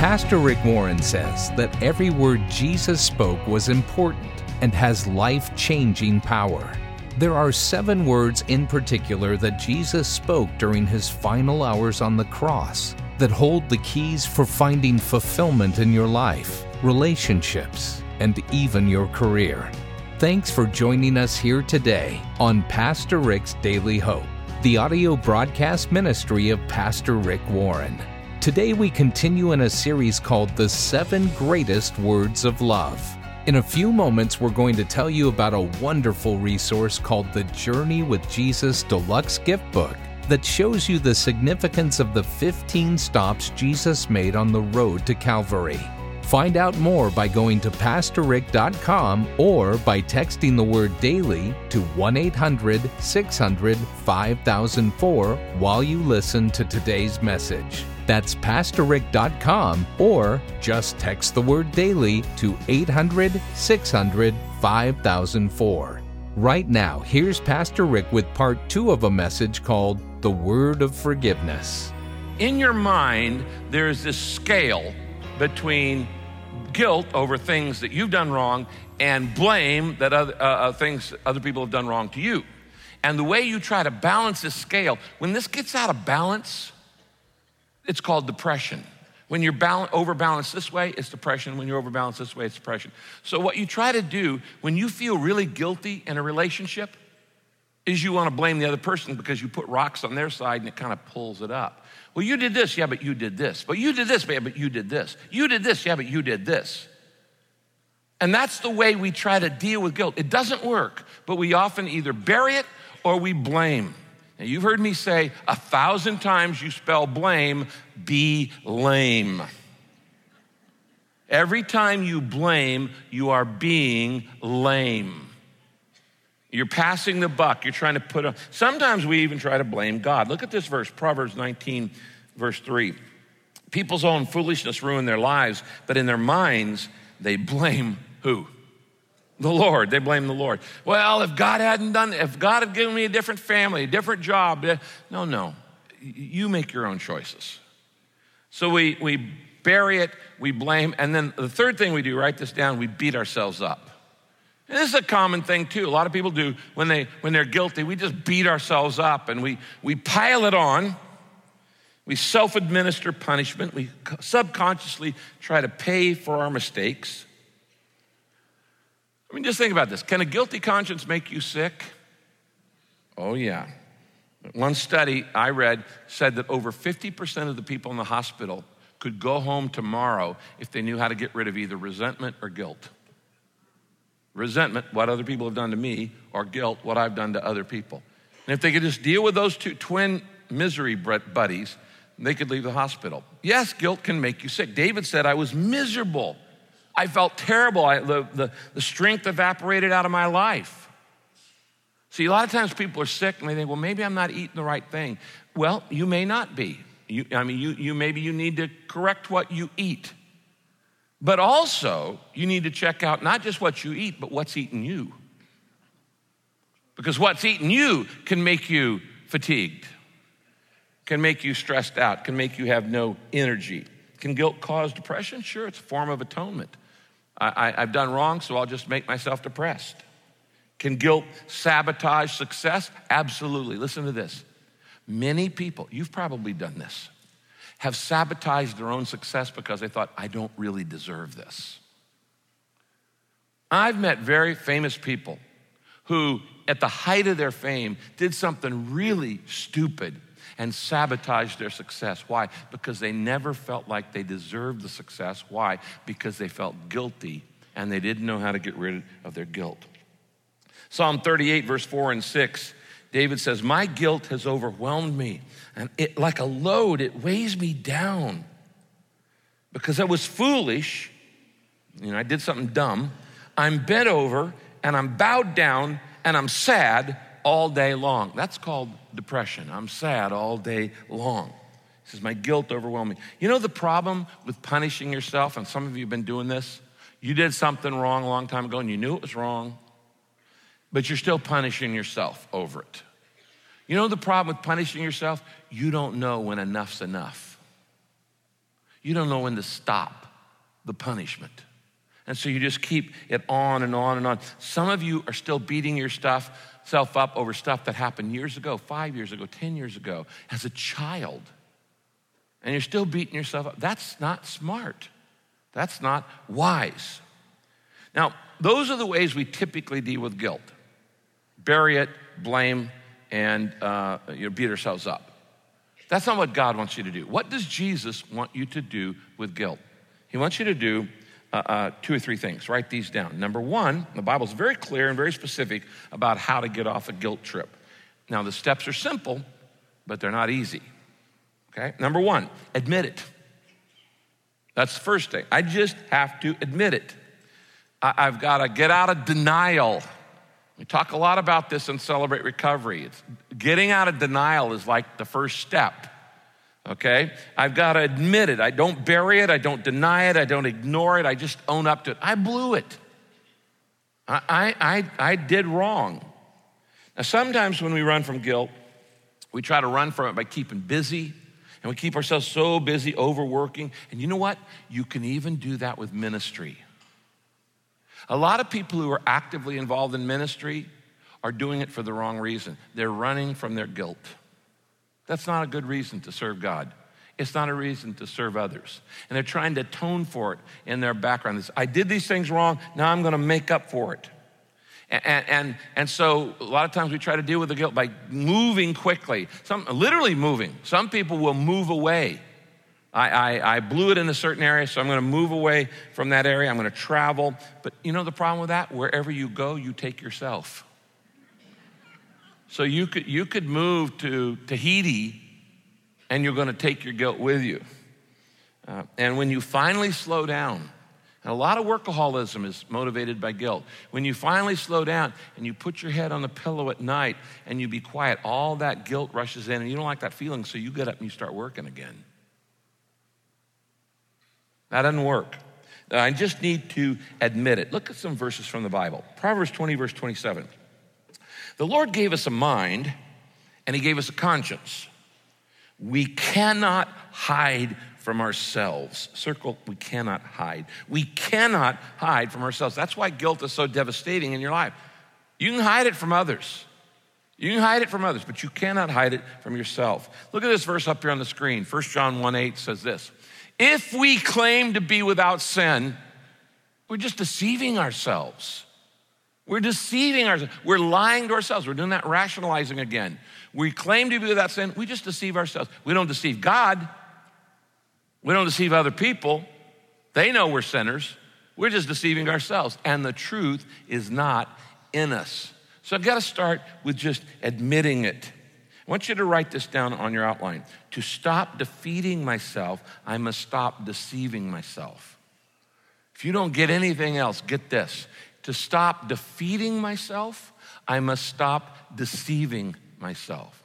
Pastor Rick Warren says that every word Jesus spoke was important and has life-changing power. There are 7 words in particular that Jesus spoke during his final hours on the cross that hold the keys for finding fulfillment in your life, relationships, and even your career. Thanks for joining us here today on Pastor Rick's Daily Hope, the audio broadcast ministry of Pastor Rick Warren. Today we continue in a series called The 7 Greatest Words of Love. In a few moments, we're going to tell you about a wonderful resource called the Journey with Jesus Deluxe Gift Book that shows you the significance of the 15 stops Jesus made on the road to Calvary. Find out more by going to PastorRick.com or by texting the word DAILY to 1-800-600-5004 while you listen to today's message. That's PastorRick.com or just text the word DAILY to 800-600-5004. Right now, here's Pastor Rick with part 2 of a message called The Word of Forgiveness. In your mind, there's this scale between guilt over things that you've done wrong and blame that things other people have done wrong to you. And the way you try to balance this scale, when this gets out of balance, it's called depression. When you're overbalanced this way, it's depression. When you're overbalanced this way, it's depression. So what you try to do when you feel really guilty in a relationship is you want to blame the other person because you put rocks on their side and it kind of pulls it up. Well, you did this, yeah, but you did this. But you did this, yeah, but you did this. You did this, yeah, but you did this. And that's the way we try to deal with guilt. It doesn't work, but we often either bury it or we blame. Now, you've heard me say 1,000 times you spell blame, be lame. Every time you blame, you are being lame. You're passing the buck. You're trying to put a... Sometimes we even try to blame God. Look at this verse, Proverbs 19, verse 3. People's own foolishness ruin their lives, but in their minds, they blame who? The Lord. They blame the Lord. Well, if God had given me a different family, a different job. No. You make your own choices. So we bury it, we blame, and then the third thing we do, write this down, we beat ourselves up. And this is a common thing too. A lot of people do when they're guilty, we just beat ourselves up and we pile it on. We self-administer punishment. We subconsciously try to pay for our mistakes. I mean, just think about this. Can a guilty conscience make you sick? Oh, yeah. One study I read said that over 50% of the people in the hospital could go home tomorrow if they knew how to get rid of either resentment or guilt. Resentment, what other people have done to me, or guilt, what I've done to other people. And if they could just deal with those two twin misery buddies, they could leave the hospital. Yes, guilt can make you sick. David said, I was miserable. I felt terrible. The strength evaporated out of my life. See, a lot of times people are sick and they think, well, maybe I'm not eating the right thing. Well, you may not be. Maybe you need to correct what you eat. But also, you need to check out not just what you eat, but what's eating you. Because what's eating you can make you fatigued, can make you stressed out, can make you have no energy. Can guilt cause depression? Sure, it's a form of atonement. I've done wrong, so I'll just make myself depressed. Can guilt sabotage success? Absolutely. Listen to this. Many people, you've probably done this, have sabotaged their own success because they thought, I don't really deserve this. I've met very famous people who, at the height of their fame, did something really stupid and sabotaged their success. Why? Because they never felt like they deserved the success. Why? Because they felt guilty and they didn't know how to get rid of their guilt. Psalm 38, verse 4 and 6, David says, my guilt has overwhelmed me, and it, like a load, it weighs me down. Because I was foolish, I did something dumb, I'm bent over, and I'm bowed down, and I'm sad all day long. That's called depression. I'm sad all day long. He says, my guilt overwhelmed me. You know the problem with punishing yourself, and some of you have been doing this? You did something wrong a long time ago, and you knew it was wrong, but you're still punishing yourself over it. You know the problem with punishing yourself? You don't know when enough's enough. You don't know when to stop the punishment. And so you just keep it on and on and on. Some of you are still beating yourself up over stuff that happened years ago, 5 years ago, 10 years ago, as a child. And you're still beating yourself up. That's not smart. That's not wise. Now, those are the ways we typically deal with guilt. Bury it, blame, and beat ourselves up. That's not what God wants you to do. What does Jesus want you to do with guilt? He wants you to do 2 or 3 things. Write these down. Number 1, the Bible's very clear and very specific about how to get off a guilt trip. Now, the steps are simple, but they're not easy. Okay? Number 1, admit it. That's the first thing. I just have to admit it. I've got to get out of denial. We talk a lot about this in Celebrate Recovery. Getting out of denial is like the first step. Okay? I've got to admit it. I don't bury it. I don't deny it. I don't ignore it. I just own up to it. I blew it. I did wrong. Now, sometimes when we run from guilt, we try to run from it by keeping busy, and we keep ourselves so busy overworking. And you know what? You can even do that with ministry. A lot of people who are actively involved in ministry are doing it for the wrong reason. They're running from their guilt. That's not a good reason to serve God. It's not a reason to serve others. And they're trying to atone for it in their background. I did these things wrong, now I'm gonna make up for it. And so a lot of times we try to deal with the guilt by moving quickly, literally moving. Some people will move away. I blew it in a certain area, so I'm gonna move away from that area, I'm gonna travel. But you know the problem with that? Wherever you go, you take yourself. So you could move to Tahiti, and you're gonna take your guilt with you. And when you finally slow down, and a lot of workaholism is motivated by guilt. When you finally slow down and you put your head on the pillow at night and you be quiet, all that guilt rushes in and you don't like that feeling, so you get up and you start working again. That doesn't work. I just need to admit it. Look at some verses from the Bible. Proverbs 20, verse 27. The Lord gave us a mind and he gave us a conscience. We cannot hide from ourselves. Circle, we cannot hide. We cannot hide from ourselves. That's why guilt is so devastating in your life. You can hide it from others. You can hide it from others, but you cannot hide it from yourself. Look at this verse up here on the screen. 1 John 1:8 says this. If we claim to be without sin, we're just deceiving ourselves. We're deceiving ourselves. We're lying to ourselves. We're doing that rationalizing again. We claim to be without sin. We just deceive ourselves. We don't deceive God. We don't deceive other people. They know we're sinners. We're just deceiving ourselves. And the truth is not in us. So I've got to start with just admitting it. I want you to write this down on your outline. To stop defeating myself, I must stop deceiving myself. If you don't get anything else, get this. To stop defeating myself, I must stop deceiving myself.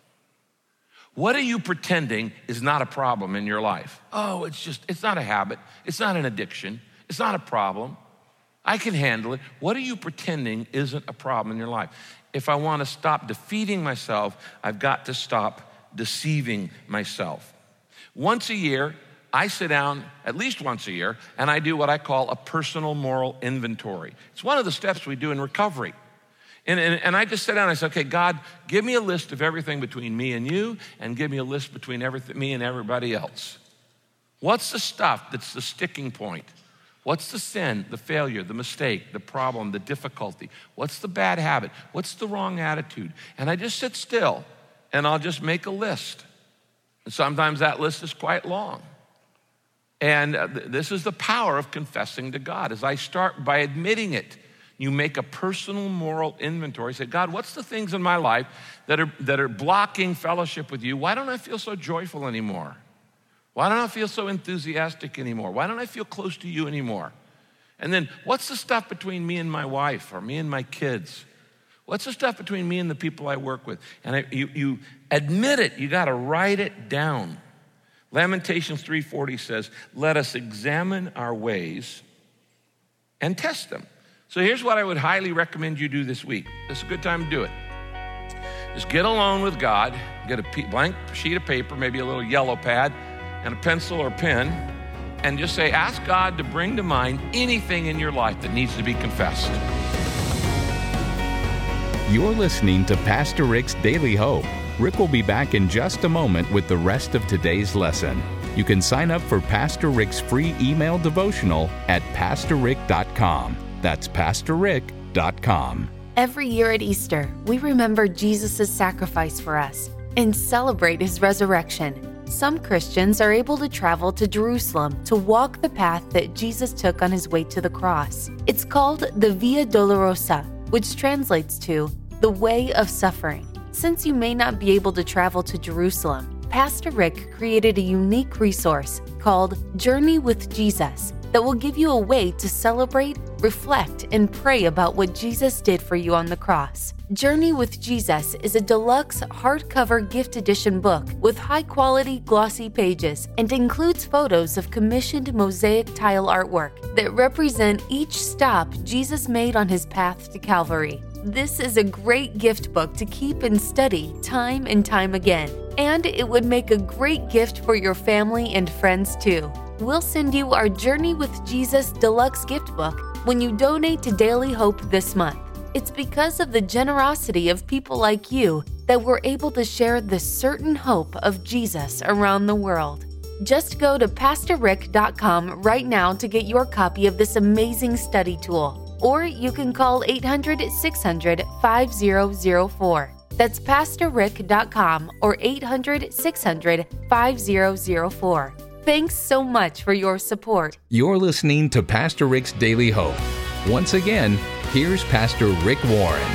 What are you pretending is not a problem in your life? Oh, it's not a habit. It's not an addiction. It's not a problem. I can handle it. What are you pretending isn't a problem in your life? If I want to stop defeating myself, I've got to stop deceiving myself. Once a year, I sit down at least once a year and I do what I call a personal moral inventory. It's one of the steps we do in recovery. And I just sit down and I say, okay, God, give me a list of everything between me and you and give me a list between me and everybody else. What's the stuff that's the sticking point? What's the sin, the failure, the mistake, the problem, the difficulty? What's the bad habit? What's the wrong attitude? And I just sit still and I'll just make a list. And sometimes that list is quite long. And this is the power of confessing to God. As I start by admitting it, you make a personal moral inventory. Say, God, what's the things in my life that are blocking fellowship with you? Why don't I feel so joyful anymore? Why don't I feel so enthusiastic anymore? Why don't I feel close to you anymore? And then what's the stuff between me and my wife or me and my kids? What's the stuff between me and the people I work with? And you admit it. You got to write it down. Lamentations 3:40 says, let us examine our ways and test them. So here's what I would highly recommend you do this week. This is a good time to do it. Just get alone with God, get a blank sheet of paper, maybe a little yellow pad, and a pencil or pen, and just say, ask God to bring to mind anything in your life that needs to be confessed. You're listening to Pastor Rick's Daily Hope. Rick will be back in just a moment with the rest of today's lesson. You can sign up for Pastor Rick's free email devotional at pastorrick.com. That's pastorrick.com. Every year at Easter, we remember Jesus' sacrifice for us and celebrate his resurrection. Some Christians are able to travel to Jerusalem to walk the path that Jesus took on his way to the cross. It's called the Via Dolorosa, which translates to the way of suffering. Since you may not be able to travel to Jerusalem, Pastor Rick created a unique resource called Journey with Jesus that will give you a way to celebrate, reflect, and pray about what Jesus did for you on the cross. Journey with Jesus is a deluxe hardcover gift edition book with high-quality glossy pages and includes photos of commissioned mosaic tile artwork that represent each stop Jesus made on his path to Calvary. This is a great gift book to keep and study time and time again, and it would make a great gift for your family and friends too. We'll send you our Journey with Jesus Deluxe Gift Book when you donate to Daily Hope this month. It's because of the generosity of people like you that we're able to share the certain hope of Jesus around the world. Just go to pastorrick.com right now to get your copy of this amazing study tool. Or you can call 800-600-5004. That's pastorrick.com or 800-600-5004. Thanks so much for your support. You're listening to Pastor Rick's Daily Hope. Once again, here's Pastor Rick Warren.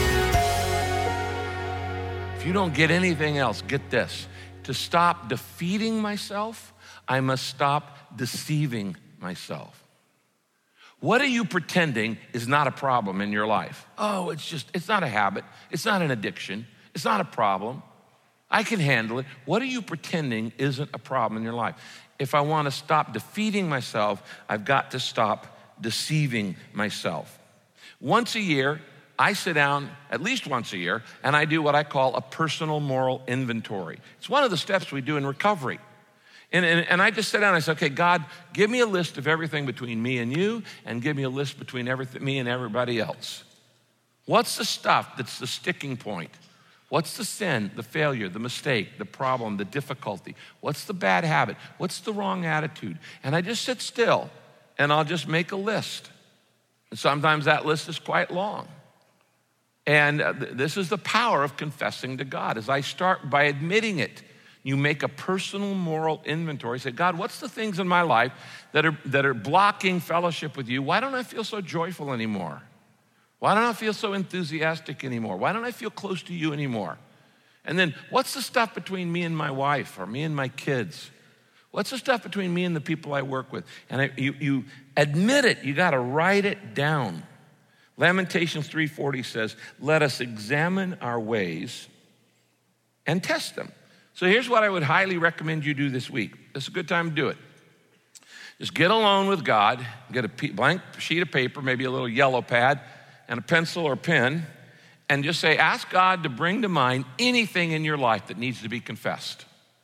If you don't get anything else, get this. To stop defeating myself, I must stop deceiving myself. What are you pretending is not a problem in your life? Oh, it's not a habit. It's not an addiction. It's not a problem. I can handle it. What are you pretending isn't a problem in your life? If I want to stop defeating myself, I've got to stop deceiving myself. Once a year, I sit down, at least once a year, and I do what I call a personal moral inventory. It's one of the steps we do in recovery. And I just sit down and I say, okay, God, give me a list of everything between me and you, and give me a list between me and everybody else. What's the stuff that's the sticking point? What's the sin, the failure, the mistake, the problem, the difficulty? What's the bad habit? What's the wrong attitude? And I just sit still and I'll just make a list. And sometimes that list is quite long. And this is the power of confessing to God. As I start by admitting it, you make a personal moral inventory. Say, God, what's the things in my life that are blocking fellowship with you? Why don't I feel so joyful anymore? Why don't I feel so enthusiastic anymore? Why don't I feel close to you anymore? And then what's the stuff between me and my wife or me and my kids? What's the stuff between me and the people I work with? And you admit it. You got to write it down. Lamentations 3:40 says, let us examine our ways and test them. So here's what I would highly recommend you do this week. It's a good time to do it. Just get alone with God, get a blank sheet of paper, maybe a little yellow pad, and a pencil or pen, and just say, ask God to bring to mind anything in your life that needs to be confessed.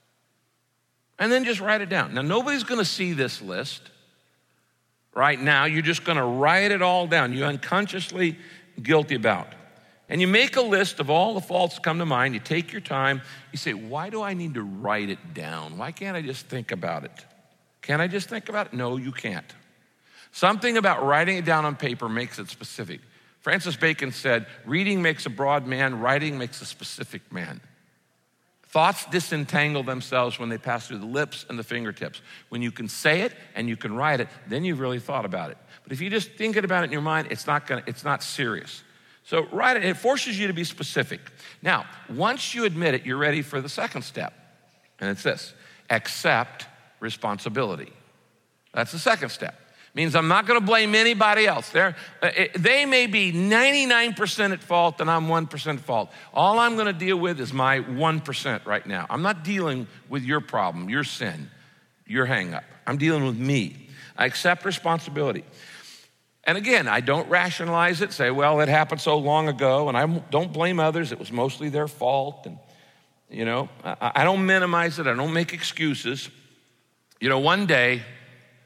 And then just write it down. Now, nobody's gonna see this list right now. You're just gonna write it all down. You're unconsciously guilty about. And you make a list of all the faults that come to mind. You take your time. You say, why do I need to write it down? Why can't I just think about it? Can I just think about it? No, you can't. Something about writing it down on paper makes it specific. Francis Bacon said, reading makes a broad man, writing makes a specific man. Thoughts disentangle themselves when they pass through the lips and the fingertips. When you can say it and you can write it, then you've really thought about it. But if you just think about it in your mind, it's not serious. So write it. It forces you to be specific. Now, once you admit it, you're ready for the second step. And it's this: accept responsibility. That's the second step. Means I'm not going to blame anybody else. They may be 99% at fault and I'm 1% at fault. All I'm going to deal with is my 1% right now. I'm not dealing with your problem, your sin, your hang up. I'm dealing with me. I accept responsibility. And again, I don't rationalize it, say, well, it happened so long ago, and I don't blame others. It was mostly their fault. And, I don't minimize it. I don't make excuses. One day,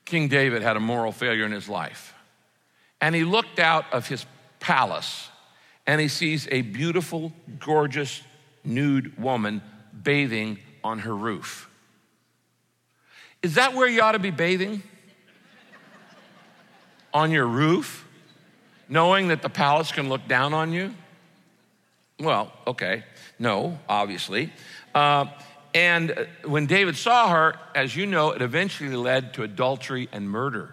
King David had a moral failure in his life. And he looked out of his palace and he sees a beautiful, gorgeous, nude woman bathing on her roof. Is that where you ought to be bathing? On your roof? Knowing that the palace can look down on you? Well, okay, no, obviously. And when David saw her, as you know, it eventually led to adultery and murder.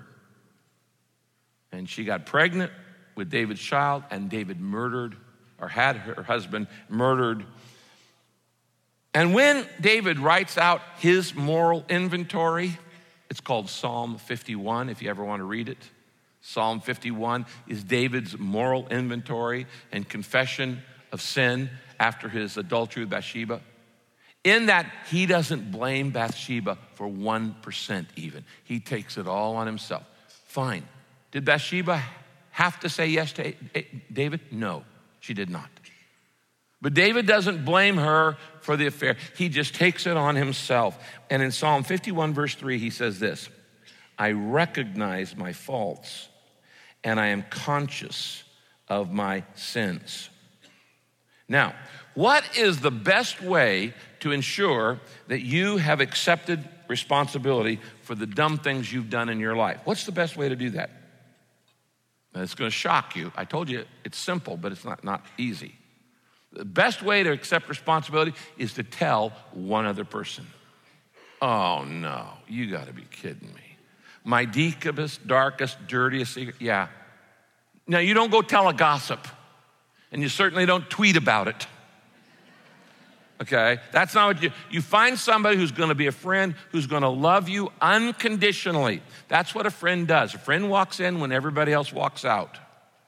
And she got pregnant with David's child, and David murdered, or had her husband murdered. And when David writes out his moral inventory, it's called Psalm 51, if you ever want to read it. Psalm 51 is David's moral inventory and confession of sin after his adultery with Bathsheba. In that, he doesn't blame Bathsheba for 1% even. He takes it all on himself. Fine. Did Bathsheba have to say yes to David? No, she did not. But David doesn't blame her for the affair. He just takes it on himself. And in Psalm 51, verse 3, he says this, I recognize my faults and I am conscious of my sins. Now, what is the best way to ensure that you have accepted responsibility for the dumb things you've done in your life? What's the best way to do that? Now, it's going to shock you. I told you it's simple, but it's not easy. The best way to accept responsibility is to tell one other person. Oh, no, you got to be kidding me. My deepest, darkest, dirtiest secret, yeah. Now, you don't go tell a gossip, and you certainly don't tweet about it. Okay, that's not what you find somebody who's going to be a friend, who's going to love you unconditionally. That's what a friend does. A friend walks in when everybody else walks out.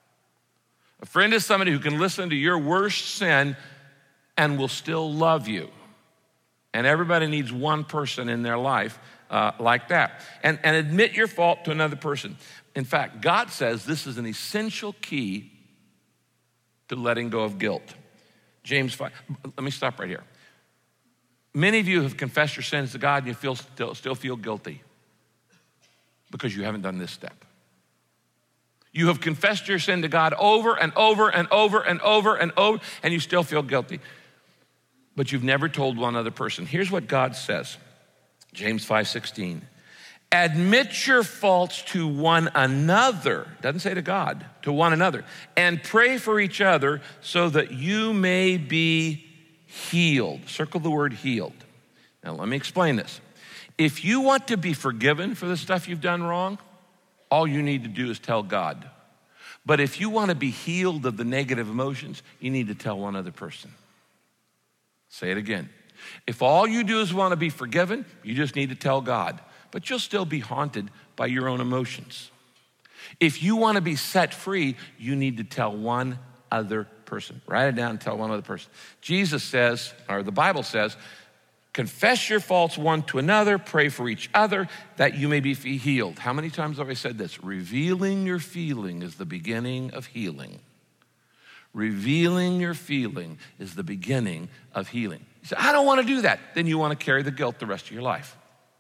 A friend is somebody who can listen to your worst sin and will still love you. And everybody needs one person in their life like that. And admit your fault to another person. In fact, God says this is an essential key to letting go of guilt. James 5, let me stop right here. Many of you have confessed your sins to God and you still feel guilty because you haven't done this step. You have confessed your sin to God over and over and over and over and over, and you still feel guilty. But you've never told one other person. Here's what God says, James 5:16. Admit your faults to one another, doesn't say to God, to one another, and pray for each other so that you may be healed. Circle the word healed. Now let me explain this. If you want to be forgiven for the stuff you've done wrong, all you need to do is tell God. But if you want to be healed of the negative emotions, you need to tell one other person. Say it again. If all you do is want to be forgiven, you just need to tell God. But you'll still be haunted by your own emotions. If you want to be set free, you need to tell one other person. Write it down and tell one other person. Jesus says, or the Bible says, confess your faults one to another, pray for each other, that you may be healed. How many times have I said this? Revealing your feeling is the beginning of healing. Revealing your feeling is the beginning of healing. You say, I don't want to do that. Then you want to carry the guilt the rest of your life.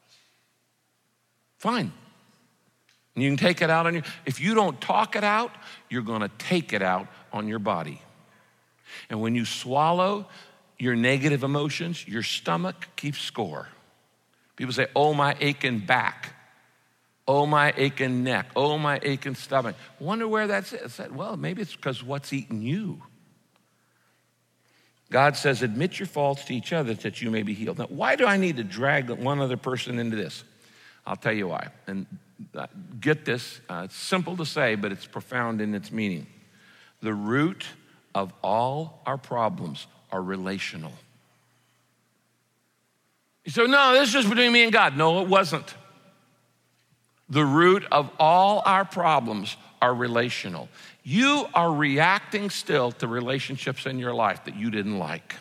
Fine. And you can take it out on you. If you don't talk it out, you're going to take it out on your body. And when you swallow your negative emotions, your stomach keeps score. People say, oh, my aching back. Oh, my aching neck. Oh, my aching stomach. Wonder where that's at. Well, maybe it's because what's eating you. God says, admit your faults to each other that you may be healed. Now, why do I need to drag one other person into this? I'll tell you why. And get this, it's simple to say, but it's profound in its meaning. The root of all our problems are relational. You say, no, this is just between me and God. No, it wasn't. The root of all our problems are relational. You are reacting still to relationships in your life that you didn't like.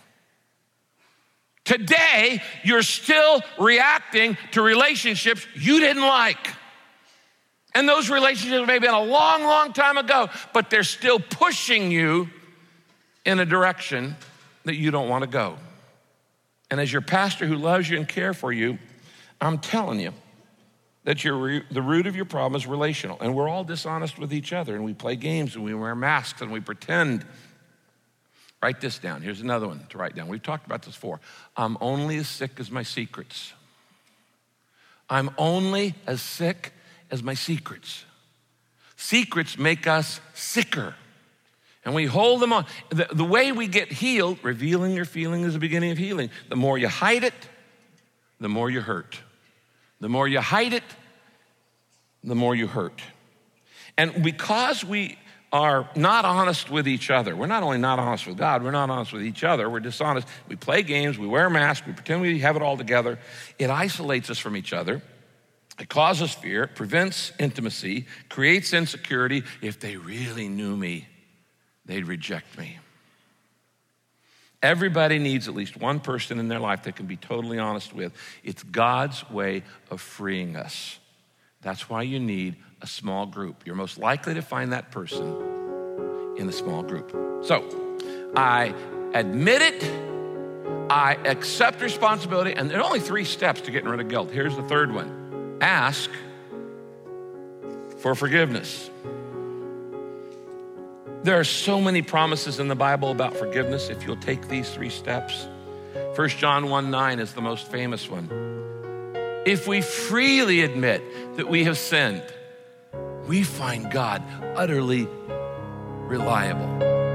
Today, you're still reacting to relationships you didn't like. And those relationships may have been a long, long time ago, but they're still pushing you in a direction that you don't want to go. And as your pastor who loves you and cares for you, I'm telling you that the root of your problem is relational. And we're all dishonest with each other, and we play games, and we wear masks, and we pretend. Write this down. Here's another one to write down. We've talked about this before. I'm only as sick as my secrets. I'm only as sick as my secrets. Secrets make us sicker. And we hold them on. The way we get healed, revealing your feeling is the beginning of healing. The more you hide it, the more you hurt. The more you hide it, the more you hurt. And because we are not honest with each other, we're not only not honest with God, we're not honest with each other, we're dishonest. We play games, we wear masks, we pretend we have it all together. It isolates us from each other. It causes fear, it prevents intimacy, creates insecurity. If they really knew me, they'd reject me. Everybody needs at least one person in their life they can be totally honest with. It's God's way of freeing us. That's why you need a small group. You're most likely to find that person in a small group. So, I admit it, I accept responsibility, and there are only 3 steps to getting rid of guilt. Here's the third one. Ask for forgiveness. There are so many promises in the Bible about forgiveness if you'll take these 3 steps. 1 John 1:9 is the most famous one. If we freely admit that we have sinned, we find God utterly reliable.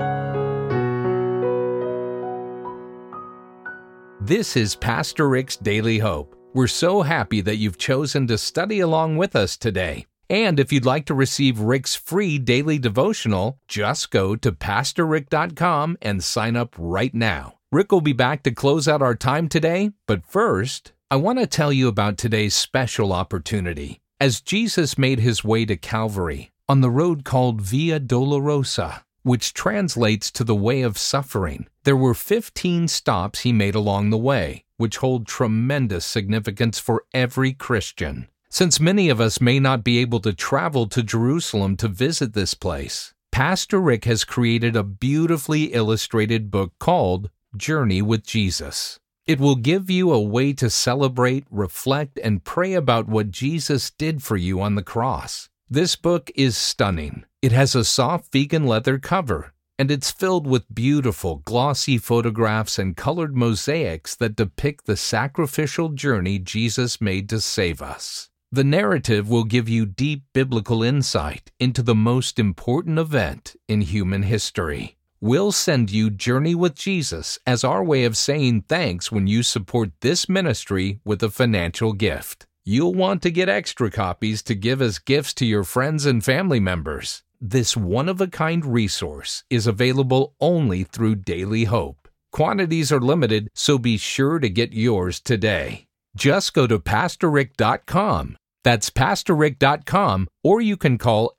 This is Pastor Rick's Daily Hope. We're so happy that you've chosen to study along with us today. And if you'd like to receive Rick's free daily devotional, just go to PastorRick.com and sign up right now. Rick will be back to close out our time today, but first, I want to tell you about today's special opportunity. As Jesus made his way to Calvary on the road called Via Dolorosa, which translates to the way of suffering, there were 15 stops he made along the way, which hold tremendous significance for every Christian. Since many of us may not be able to travel to Jerusalem to visit this place, Pastor Rick has created a beautifully illustrated book called Journey with Jesus. It will give you a way to celebrate, reflect, and pray about what Jesus did for you on the cross. This book is stunning. It has a soft vegan leather cover, and it's filled with beautiful, glossy photographs and colored mosaics that depict the sacrificial journey Jesus made to save us. The narrative will give you deep biblical insight into the most important event in human history. We'll send you Journey with Jesus as our way of saying thanks when you support this ministry with a financial gift. You'll want to get extra copies to give as gifts to your friends and family members. This one-of-a-kind resource is available only through Daily Hope. Quantities are limited, so be sure to get yours today. Just go to PastorRick.com. That's PastorRick.com, or you can call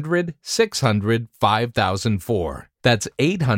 800-600-5004. That's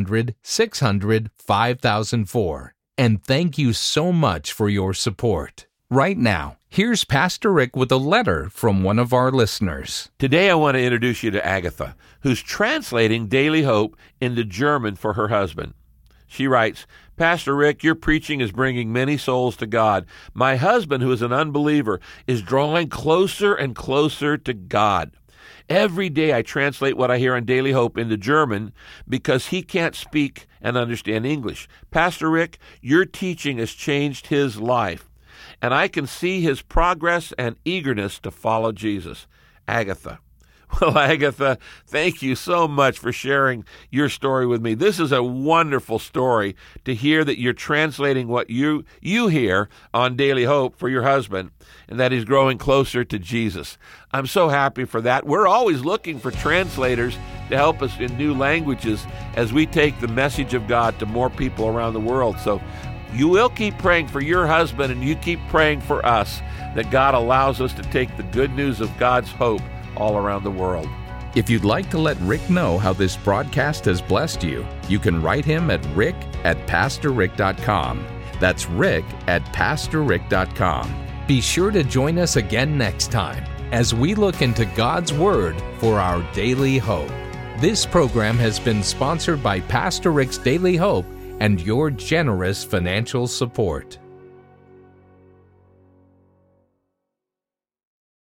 800-600-5004. And thank you so much for your support. Right now, here's Pastor Rick with a letter from one of our listeners. Today I want to introduce you to Agatha, who's translating Daily Hope into German for her husband. She writes, Pastor Rick, your preaching is bringing many souls to God. My husband, who is an unbeliever, is drawing closer and closer to God. Every day I translate what I hear on Daily Hope into German because he can't speak and understand English. Pastor Rick, your teaching has changed his life, and I can see his progress and eagerness to follow Jesus. Agatha. Well, Agatha, thank you so much for sharing your story with me. This is a wonderful story to hear that you're translating what you hear on Daily Hope for your husband, and that he's growing closer to Jesus. I'm so happy for that. We're always looking for translators to help us in new languages as we take the message of God to more people around the world. So you will keep praying for your husband, and you keep praying for us that God allows us to take the good news of God's hope all around the world. If you'd like to let Rick know how this broadcast has blessed you, you can write him at rick@pastorrick.com. That's rick@pastorrick.com. Be sure to join us again next time as we look into God's Word for our daily hope. This program has been sponsored by Pastor Rick's Daily Hope and your generous financial support.